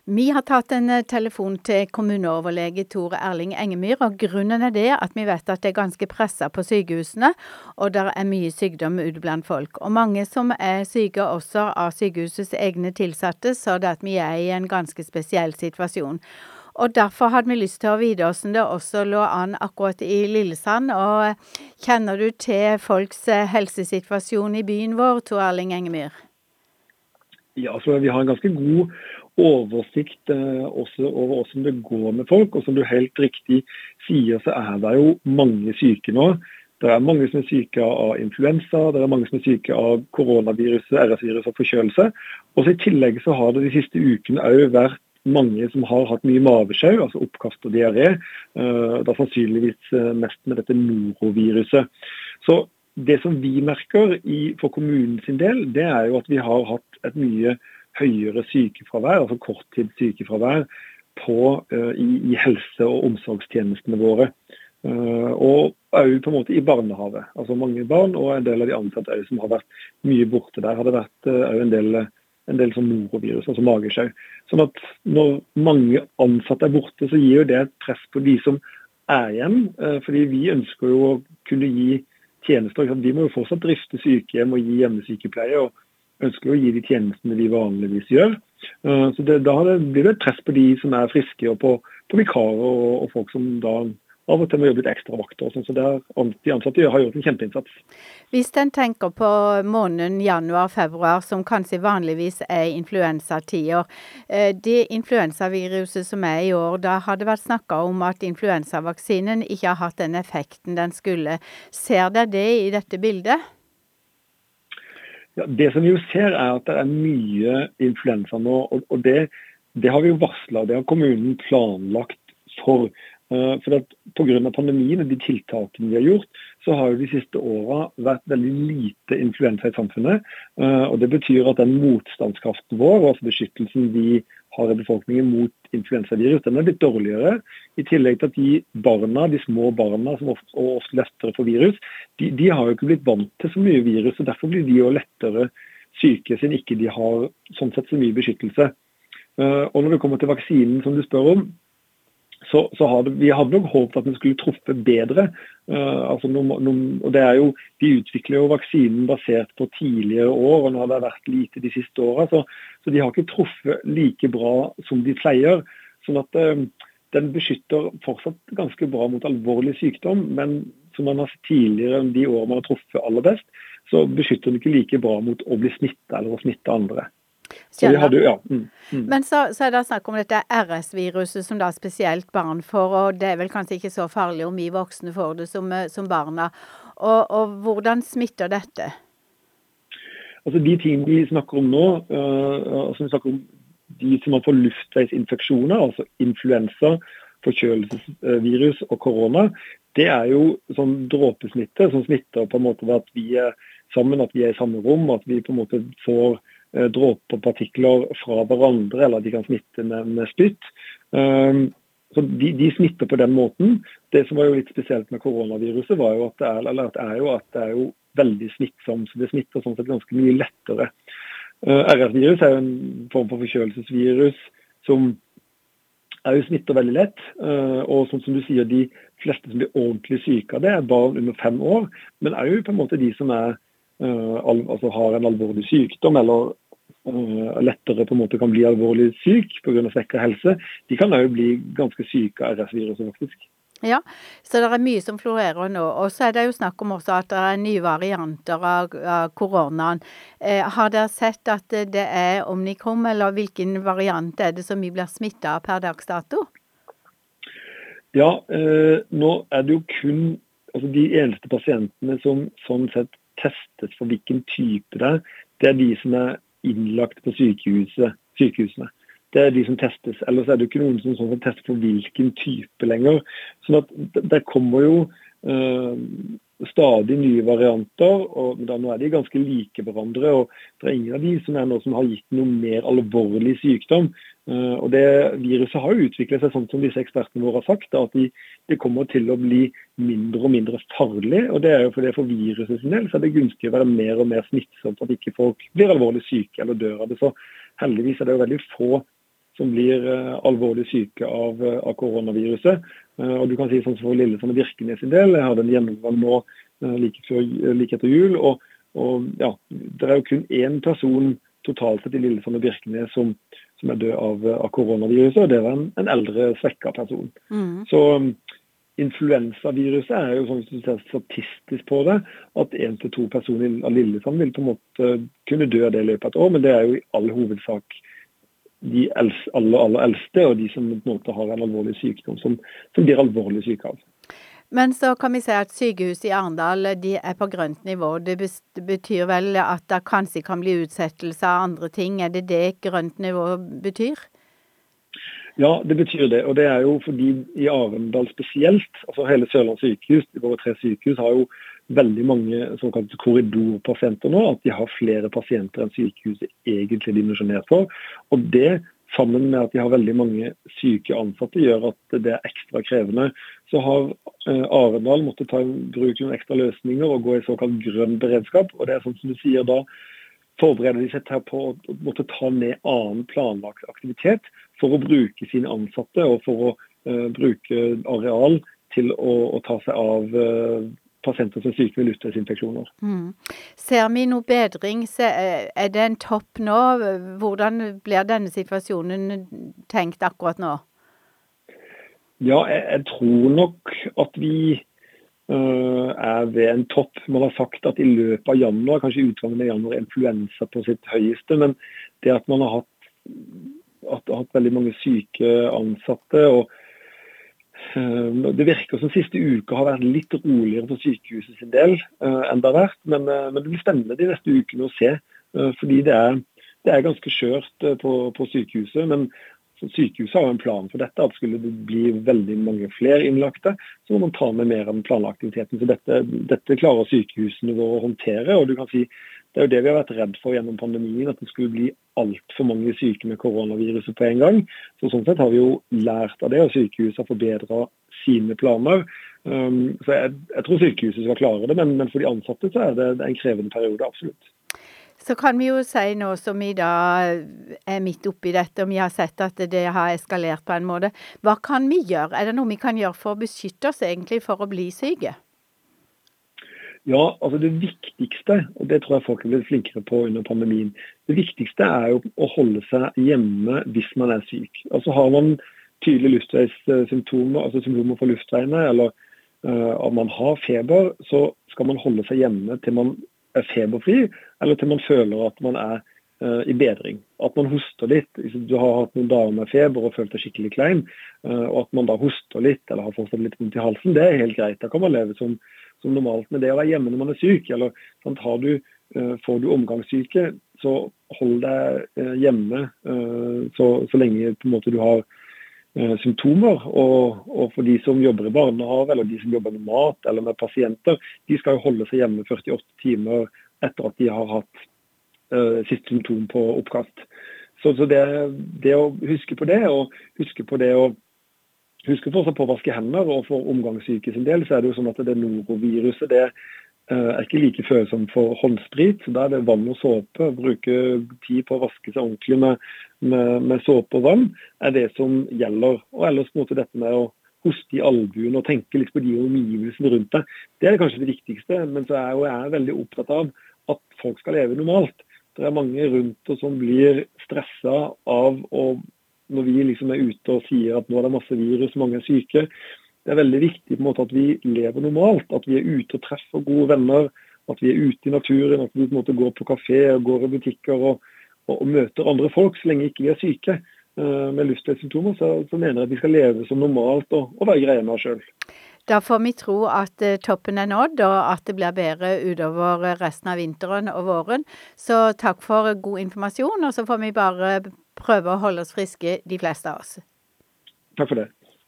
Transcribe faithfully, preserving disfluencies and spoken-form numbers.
Vi har tatt en eh, telefon til kommuneoverlege Tore Erling Engemyr, og grunnen er det at vi vet at det er ganske presset på sykehusene, og der er mye sykdom ute blant folk. Og mange som er syke også av sykehusets egne tilsatte, så det at vi er i en ganske spesiell situasjon. Og derfor hadde vi lyst til å vite hvordan det også lå an akkurat i Lillesand, og eh, kjenner du til folks eh, helsesituasjon i byen vår, Tore Erling Engemyr? Ja, så vi har en ganske god oversikt eh, også over hvordan det går med folk, og som du helt riktig sier, så er det jo mange syke nå. Det er mange som er syke av influensa, det er mange som er syke av koronaviruset, R S-virus og forkjølelse. Og så i tillegg så har det de siste ukene også vært mange som har hatt mye mavesjau, altså oppkast og diaré, eh, da sannsynligvis eh, mest med dette noroviruset. Så det som vi merker i, for kommunen sin del, det er jo at vi har hatt et mye høyere sykefravær, altså korttidssykefravær, på, uh, i, i helse- og omsorgstjenestene våre. Uh, og også på en måte i barnehave. Altså mange barn og en del av de ansatte også, som har vært mye borte der. Har det vært uh, en del, en del som norovirus, altså magesjau. Sånn at når mange ansatte er borte, så gir jo det et press på de som er igjen, uh, fordi vi ønsker jo å kunne gi tjenester. Vi må jo fortsatt drifte sykehjem og gi hjemmesykepleie, og ønsker å gi de tjenestene vi vanligvis gjør. Så det, da blir det et press på de som er friske, og på, på vikarer og, og folk som da av og til må jobbe litt ekstra vakter. Så det er, de ansatte har gjort en kjempeinnsats. Hvis en tenker på måneden januar-februar, som kanskje vanligvis er influensatider, det influensaviruset som er i år, da har det vært snakket om at influensavaksinen ikke har hatt den effekten den skulle. Ser dere det i dette bildet? Ja, det som vi jo ser er at det er mye influensa nå, og, og det, det har vi jo varslet, det har kommunen planlagt for. Uh, for at på grunn av pandemien og de tiltakene vi har gjort, så har jo de siste årene vært veldig lite influensa i samfunnet. Uh, og det betyr at den motstandskraften vår, altså beskyttelsen vi har i befolkningen mot influensavirus, den er litt dårligere. I tillegg til at de barna, de små barna som ofte, og ofte lettere får virus, de, de har jo ikke blitt vant til så mye virus, og derfor blir de jo lettere syke siden ikke de har sånn sett så mye beskyttelse. Uh, og når det kommer til vaksinen som du spør om, Så, så hadde, vi hadde nok håpet at den skulle truffe bedre. Uh, altså no, no, og det er jo, de utvikler jo vaksinen basert på tidligere år, og nå har det vært lite de siste årene, så, så de har ikke truffet like bra som de pleier. Sånn at uh, den beskytter fortsatt ganske bra mot alvorlig sykdom, men som man har sett tidligere de årene man har truffet aller best, så beskytter den ikke like bra mot å bli smittet eller å smitte andre. Så vi hadde, ja. mm, mm. Men så, så er det snakk om dette R S-viruset som da spesielt barn får, og det er vel kanskje ikke så farlig om vi voksne får det som, som barna. Og, og hvordan smitter dette? Altså de tingene vi snakker om nå, uh, altså vi snakker om de som har fått luftveisinfeksjoner, altså influensa, forkjølelsesvirus og korona, det er jo sånn dråpesmitte som smitter på en måte ved at vi er sammen, at vi er i samme rom, at vi på en måte får dråpepartikler fra hverandre, eller de kan smitte med, med spytt. Um, så de, de smitter på den måten. Det som var jo litt spesielt med koronaviruset, var jo at det er, eller at det er, jo, at det er jo veldig smittsomt, så det smitter sånn sett ganske mye lettere. Uh, R S-virus er jo en form for forkjølelsesvirus som er jo smitter veldig lett, uh, og sånn som du sier, de fleste som blir ordentlig syke av det er barn under fem år, men er jo på en måte de som er, uh, al- altså har en alvorlig sykdom, eller Uh, lettere på en måte kan bli alvorlig syk på grunn av svekket helse, de kan jo bli ganske syke av R S-viruset faktisk. Ja, så det er mye som florerer nå, og så er det jo snakk om også at det er nye varianter av, av koronaen. Eh, har dere sett at det er omikron, eller hvilken variant er det som vi blir smittet av per dags dato? Ja, uh, nå er det jo kun altså de eneste pasientene som sånn sett testes for hvilken type det er, det er de som er innlagt på sykehuset, sykehusene. Det er de som testes. Ellers er det ikke noen som sånn tester for hvilken type lenger. Sånn at det kommer jo uh, stadig nye varianter, og da nå er de ganske like hverandre, og det er ingen av de som er noe som har gitt noe mer alvorlig sykdom. Uh, og det viruset har jo utviklet seg sånn som disse ekspertene våre har sagt, da, at de, de kommer til å bli mindre og mindre farlig, og det er jo fordi for viruset sin del, så er det gunstig å være mer og mer smittsomt, at ikke folk blir alvorlig syke eller dør av det. Så heldigvis er det jo veldig få som blir uh, alvorlig syke av, uh, av koronaviruset. Uh, og du kan si sånn som for Lillesand og Birkenes sin del, jeg hadde en gjennomgang nå uh, like, før, uh, like etter jul, og, og ja, det er jo kun én person totalt sett i Lillesand og Birkenes som, som er død av, av koronaviruset, og det var en, en eldre svekket person. Mm. Så um, influensaviruset er jo sånn, hvis du ser statistisk på det, at en til to personer av Lillesand vil på en måte kunne dø av det i løpet av et år, men det er jo i all hovedsak de eldste, aller, aller eldste, og de som på en måte har en alvorlig sykdom, som, som blir alvorlig syke av. Men så kan vi se at sykehuset i Arendal, de er på grønt nivå. Det betyr vel at det kanskje kan bli utsettelse av andre ting. Er det det grønt nivå betyr? Ja, det betyr det, og det er jo fordi i Arendal spesielt, altså hele Sørlands sykehus, de våre tre sykehus har jo veldig mange såkalte korridorpasienter nå, at de har flere pasienter enn sykehuset egentlig dimensjonert for, og det sammen med at de har veldig mange syke ansatte gjør at det er ekstra krevende. Så har eh, Arendal måttet ta i bruk noen ekstra løsninger og gå i såkalt grønn beredskap, og det er sånn som du sier da, forbereder de seg på å måtte ta ned annen planlagt aktivitet for å bruke sine ansatte og for å uh, bruke areal til å, å ta seg av uh, pasienter som er syke med luftveisinfeksjoner. Mm. Ser vi noe bedring? Er det en topp nå? Hvordan blir denne situasjonen tenkt akkurat nå? Ja, jeg, jeg tror nok at vi Uh, er ved en topp. Man har sagt at i løpet av januar, kanskje utgangen av januar, influensa på sitt høyeste, men det at man har hatt, at, hatt veldig mange syke ansatte, og uh, det virker som siste uka har vært litt roligere på sykehuset sin del uh, enn det har vært, men, uh, men det blir spennende de neste ukene å se, uh, fordi det er, det er ganske skjørt uh, på, på sykehuset, men sykehuset har en plan for dette, at skulle det bli veldig mange flere innlagte, så må man ta med mer av den planaktiviteten. Så dette, dette klarer sykehusene våre å håndtere, og du kan si, det er jo det vi har vært redd for gjennom pandemien, at det skulle bli alt for mange syke med koronaviruset på en gang. Så sånn sett har vi jo lært av det, og sykehuset har forbedret sine planer. Um, så jeg, jeg tror sykehuset skal klare det, men, men for de ansatte så er det, det er en krevende periode, absolutt. Så kan vi jo si nå som vi da er midt oppi dette, om vi har sett at det har eskalert på en måte. Hva kan vi gjøre? Er det noe vi kan gjøre for å beskytte oss egentlig for å bli syke? Ja, altså det viktigste, og det tror jeg folk er blitt flinkere på under pandemien, det viktigste er jo å holde seg hjemme hvis man er syk. Altså har man tydelige luftveissymptomer, altså symptomer for luftveiene, eller uh, om man har feber, så skal man holde seg hjemme til man er feberfri, eller til man føler at man er uh, i bedring. At man hoster litt, hvis du har hatt noen dager med feber og følt deg skikkelig klein, uh, og at man da hoster litt, eller har fortsatt litt vondt i halsen, det er helt greit. Da kan man leve som, som normalt. Men det å være hjemme når man er syk, eller sant, har du, uh, får du omgangssyke, så hold deg uh, hjemme uh, så, så lenge på en måte du har uh, symptomer, og, og for de som jobber i barnehage, eller de som jobber med mat, eller med pasienter, de skal jo holde seg hjemme førtiåtte timer etter at de har hatt uh, sitt symptom på oppkast. Så, så det, det å huske på det, og huske på det å huske fortsatt på å vaske hender, og for omgangssyke sin del, så er det jo sånn at det noroviruset, det uh, er ikke like følsomt for håndsprit, så da er det vann og såpe, bruke tid på å vaske seg ordentlig med, med, med såpe og vann, er det som gjelder. Og ellers på en måte dette med å hoste i albuen og tenke litt på de omgivelsene rundt deg. Det er kanskje det viktigste, men så er jeg, jeg er veldig opptatt av at folk skal leve normalt. Det er mange rundt oss som blir stresset av, og når vi liksom er ute og sier at nå er det masse virus, mange er syke, det er veldig viktig på en måte at vi lever normalt, at vi er ute og treffer gode venner, at vi er ute i naturen, at vi på en måte går på kafé og går i butikker og, og, og møter andre folk så lenge ikke vi er syke. Med luftveissymptomer, så, så mener jeg at vi skal leve som normalt og, og være greie med oss selv. Da får vi tro at uh, toppen er nådd, og at det blir bedre utover resten av vinteren og våren. Så takk for god informasjon, og så får vi bare prøve å holde oss friske, de fleste av oss. Takk for det.